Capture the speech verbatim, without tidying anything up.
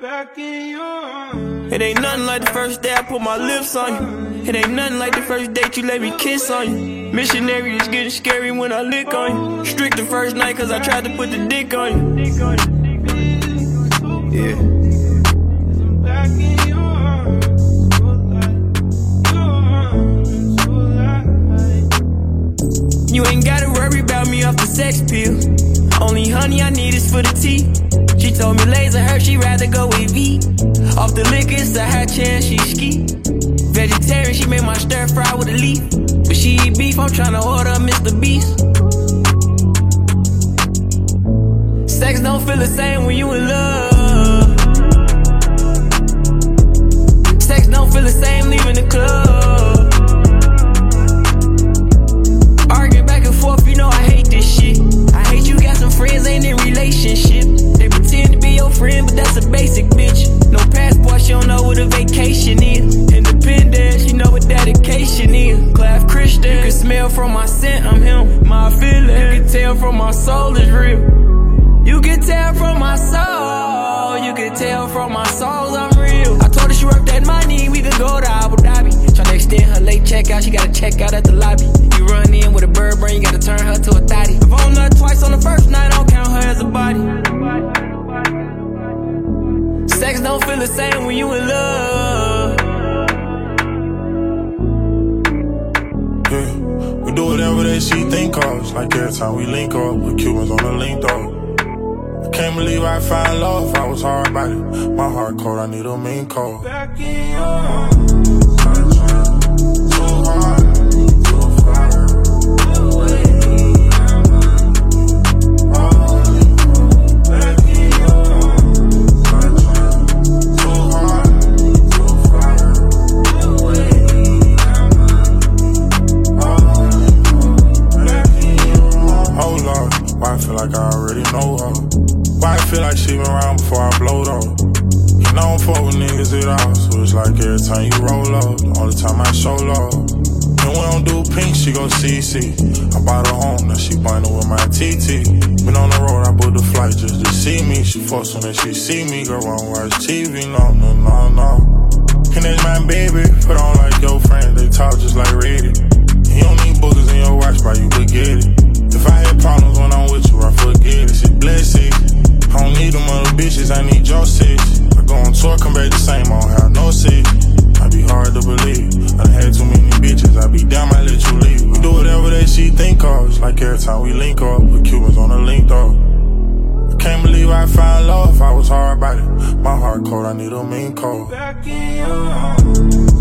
It ain't nothing like the first day I put my lips on you. It ain't nothing like the first date you let me kiss on you. Missionary is getting scary when I lick on you. Strict the first night cause I tried to put the dick on you. Yeah. You ain't gotta worry about me off the sex pill. Only honey I need is for the tea. She told me laser her, she rather go with V. Off the liquor, it's a high chance she ski. Vegetarian, she made my stir fry with a leaf. But she eat beef, I'm tryna order Mister Beast. Sex don't feel the same when you in love. Sex don't feel the same leaving the club. Arguing back and forth, you know I hate this shit. I hate you got some friends, ain't in relationship. They pretend to be your friend, but that's a basic bitch. No passport, she don't know what a vacation is. Independent, she know what dedication is. Class Christian, you can smell from my scent, I'm him. My feeling, you can tell from my soul is real. You can tell from my soul, you can tell from my soul I'm real. I told her she work that money, we could go to Abu Dhabi. Tryna extend her late checkout, she gotta check out at the lobby. You run in with a bird brain, you gotta turn her to a thotty. If I nut twice on the first night, I don't count her as a body. Sex don't feel the same when you in love. Yeah, we do whatever that she think of. Like every time we link up, with Cubans on the link though. I can't believe I found love, I was hard about it. My heart cold, I need a mean cold. Back in your arms, too hard. Why I feel like I already know her? Why I feel like she been around before I blowed up? You know I don't fuck with niggas at all, so it's like every time you roll up, the only time I show love. And we don't do pink, she go C C. I bought her home, now she binding with my T T. Been on the road, I booked the flight just to see me. She fucks when that she see me, girl, I don't watch T V, no, no, no, no. And that's my baby, put on like your friend, they talk just like Reddit. You don't need boogers in your watch, but you could get it. If I had problems when I'm with you, I forget it. She blessed. I don't need them other bitches, I need your six. I go on tour, come back the same, I don't have no six. I be hard to believe. I done had too many bitches, I be down, I let you leave. We do whatever that she think of. It's like every time we link up, with Cubans on the link though. I can't believe I found love, I was hard about it. My heart cold, I need a mean cold. Back in your arms.